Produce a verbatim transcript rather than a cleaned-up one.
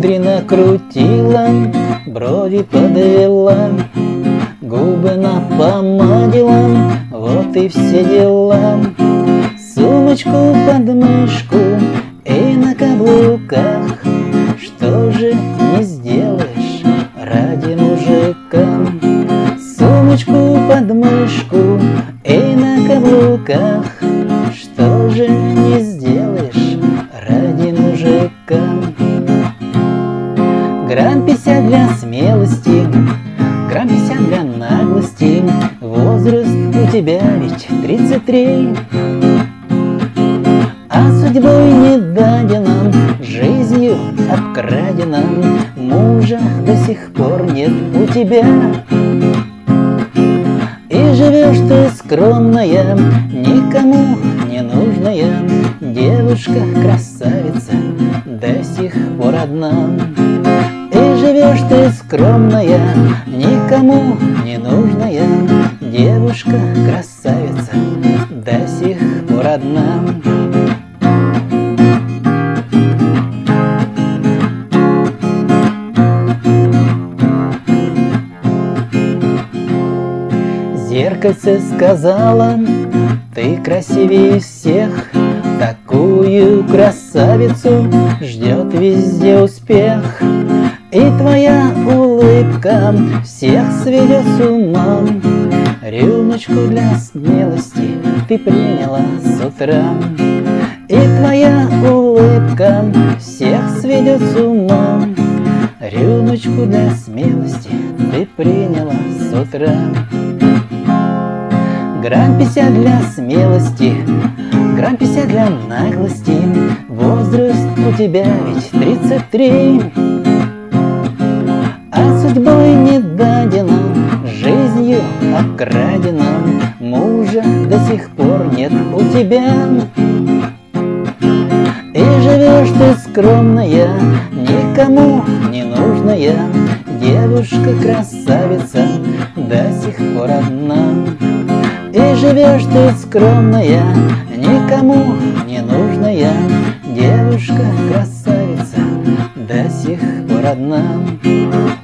кудри накрутила, брови подвела, губы напомадила, вот и все дела. Сумочку под мышку и на каблуках, что же не сделаешь ради мужика? Сумочку под мышку и на каблуках, что же не сделаешь ради мужика? Грамм пятьдесят для смелости, грамм пятьдесят для наглости, возраст у тебя ведь тридцать три. А судьбой не дадено, жизнью обкрадено, мужа до сих пор нет у тебя. И живешь ты скромная, никому не нужная, девушка-красавица до сих пор одна. И живешь ты скромная, никому не нужная, девушка-красавица до сих пор одна. Зеркальце сказала: ты красивее всех, такую красавицу ждет везде успех. И твоя улыбка всех сведет с ума, рюмочку для смелости ты приняла с утра. И твоя улыбка всех сведет с ума, рюмочку для смелости ты приняла с утра. Грамм пятьдесят для смелости, грамм пятьдесят для наглости, возраст у тебя ведь тридцать три. А судьбой не дадено, жизнью обкрадено, мужа до сих пор нет у тебя. И живешь ты скромная, никому не нужная, девушка-красавица до сих пор одна. И живешь ты скромная, никому не нужная, девушка-красавица до сих пор одна.